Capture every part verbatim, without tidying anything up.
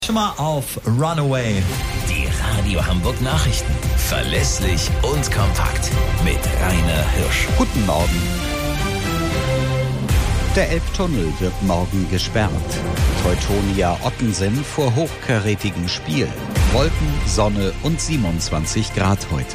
Schon mal auf Runaway. Die Radio Hamburg Nachrichten. Verlässlich und kompakt. Mit Rainer Hirsch. Guten Morgen. Der Elbtunnel wird morgen gesperrt. Teutonia Ottensen vor hochkarätigem Spiel. Wolken, Sonne und siebenundzwanzig Grad heute.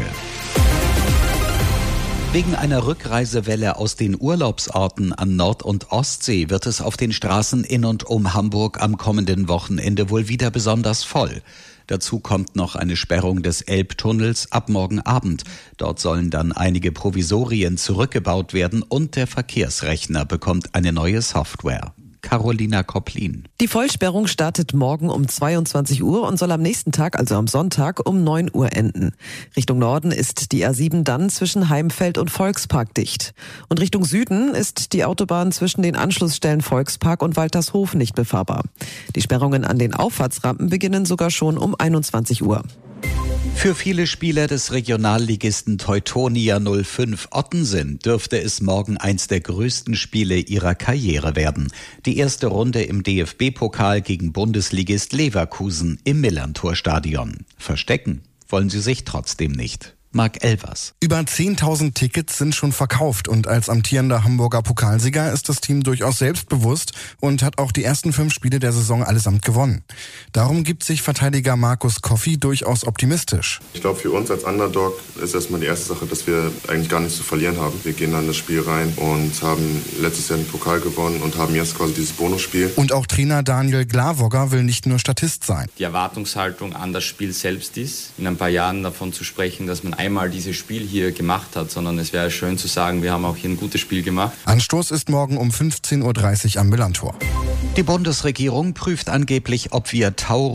Wegen einer Rückreisewelle aus den Urlaubsorten an Nord- und Ostsee wird es auf den Straßen in und um Hamburg am kommenden Wochenende wohl wieder besonders voll. Dazu kommt noch eine Sperrung des Elbtunnels ab morgen Abend. Dort sollen dann einige Provisorien zurückgebaut werden und der Verkehrsrechner bekommt eine neue Software. Carolina Kopplin. Die Vollsperrung startet morgen um zweiundzwanzig Uhr und soll am nächsten Tag, also am Sonntag, um neun Uhr enden. Richtung Norden ist die A sieben dann zwischen Heimfeld und Volkspark dicht. Und Richtung Süden ist die Autobahn zwischen den Anschlussstellen Volkspark und Waltershof nicht befahrbar. Die Sperrungen an den Auffahrtsrampen beginnen sogar schon um einundzwanzig Uhr. Für viele Spieler des Regionalligisten Teutonia null fünf Ottensen dürfte es morgen eins der größten Spiele ihrer Karriere werden. Die erste Runde im D F B-Pokal gegen Bundesligist Leverkusen im Millerntor-Stadion. Verstecken wollen sie sich trotzdem nicht. Marc Elvers. Über zehntausend Tickets sind schon verkauft und als amtierender Hamburger Pokalsieger ist das Team durchaus selbstbewusst und hat auch die ersten fünf Spiele der Saison allesamt gewonnen. Darum gibt sich Verteidiger Markus Koffi durchaus optimistisch. Ich glaube, für uns als Underdog ist erstmal die erste Sache, dass wir eigentlich gar nichts zu verlieren haben. Wir gehen dann das Spiel rein und haben letztes Jahr den Pokal gewonnen und haben jetzt quasi dieses Bonusspiel. Und auch Trainer Daniel Glawogger will nicht nur Statist sein. Die Erwartungshaltung an das Spiel selbst ist, in ein paar Jahren davon zu sprechen, dass man einmal dieses Spiel hier gemacht hat, sondern es wäre schön zu sagen, wir haben auch hier ein gutes Spiel gemacht. Anstoß ist morgen um fünfzehn Uhr dreißig am Millerntor. Die Bundesregierung prüft angeblich, ob wir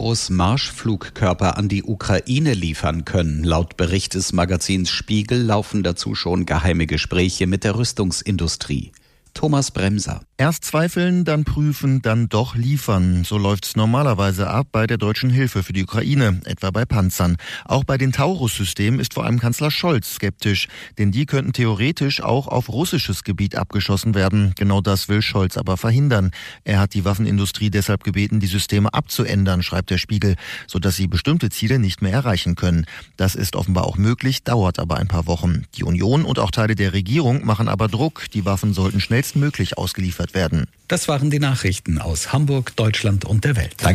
Taurus-Marschflugkörper an die Ukraine liefern können. Laut Bericht des Magazins Spiegel laufen dazu schon geheime Gespräche mit der Rüstungsindustrie. Thomas Bremser. Erst zweifeln, dann prüfen, dann doch liefern. So läuft's normalerweise ab bei der deutschen Hilfe für die Ukraine, etwa bei Panzern. Auch bei den Taurus-Systemen ist vor allem Kanzler Scholz skeptisch, denn die könnten theoretisch auch auf russisches Gebiet abgeschossen werden. Genau das will Scholz aber verhindern. Er hat die Waffenindustrie deshalb gebeten, die Systeme abzuändern, schreibt der Spiegel, sodass sie bestimmte Ziele nicht mehr erreichen können. Das ist offenbar auch möglich, dauert aber ein paar Wochen. Die Union und auch Teile der Regierung machen aber Druck. Die Waffen sollten schnellstmöglich ausgeliefert werden. Das waren die Nachrichten aus Hamburg, Deutschland und der Welt.